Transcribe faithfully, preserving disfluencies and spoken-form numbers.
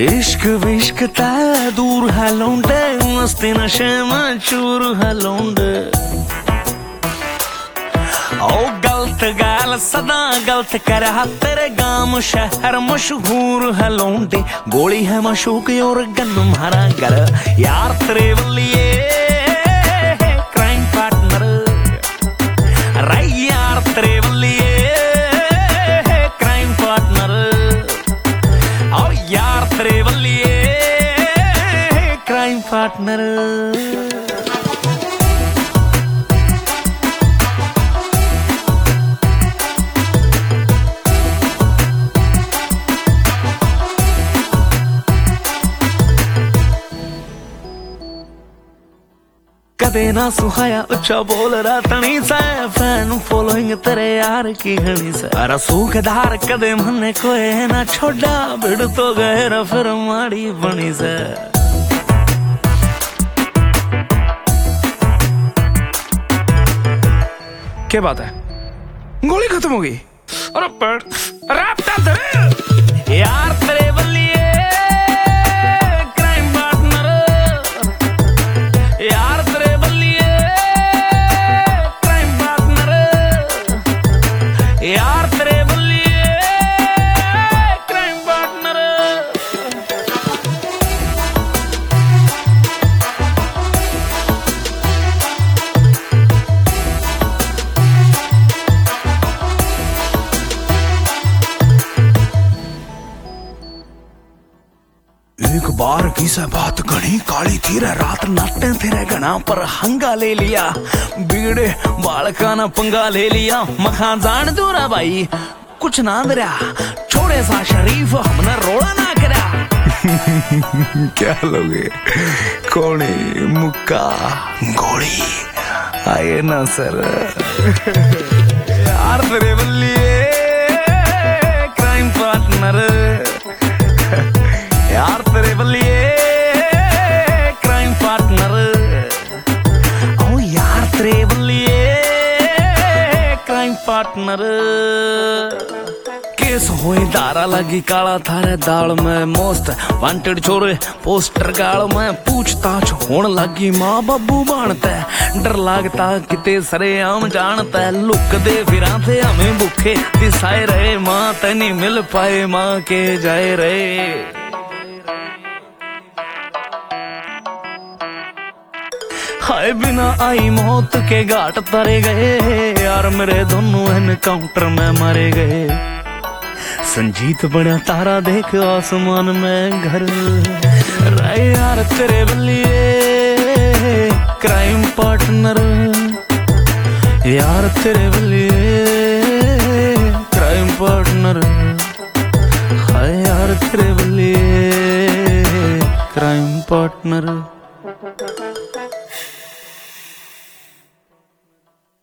इश्क विश्क तै दूर है लौंडे, मस्ती नशे में चूर है लौंडे। ओ गलत गाल सदा गलत कर, तेरे गांव शहर मशहूर है लौंडे। गोली है मशूक और गन मारा गर, यार तेरे बल्लिए क्राइम पार्टनर। अरे यार तेरे बल्लिए क्राइम पार्टनर। ओ यार तेरे बल्लिए क्राइम पार्टनर। कदे ना सुहाया उच्चा बोल रहा तनी से, फैन फॉलोइंग तेरे यार की हनी से। अरे सूखदार कदे मने कोई ना छोड़ा, भिड़ तो गए रा फिर माड़ी बनी से। क्या बात है, गोली खत्म हो गई? अरे पर रास्ता दे यार तेरे बल्लिए क्राइम पार्टनर। यार तेरे बल्लिए क्राइम पार्टनर। यार तेरे बल्लिए क्राइम पार्टनर। एक बार की से बात घनी काली थी रे, रात नाटे फिर घना पर हंगा ले लिया। बिगड़े बालका ना पंगा ले लिया, मखा जान दूरा भाई कुछ ना दरा, छोड़े सा शरीफ हमने रोड़ा ना करा। क्या लोगे? कोने मुक्का गोली आए ना सर। यार तेरे बल्लिए क्राइम पार्टनर। यार तेरे बल्लिए क्राइम पार्टनर। ओ यार तेरे बल्लिए क्राइम पार्टनर। केस होए दारा लगी काला थारे दाल में, मोस्ट वांटेड छोरे पोस्टर गाल में। पूछताछ होन लगी माँ बाबू बनता, डर लगता किते सरे आम जानता। लुक दे फिरा थे हमें भूखे दिसाए रहे, माँ तनी मिल पाए माँ के जाए रहे। हाय बिना आई मौत के घाट तरे गए, यार मेरे दोनों एनकाउंटर में मारे गए। संजीत बड़ा तारा देख आसमान में घर, रे यार तेरे बल्लिए क्राइम पार्टनर। यार तेरे बल्लिए क्राइम पार्टनर। हाय यार तेरे बल्लिए क्राइम पार्टनर।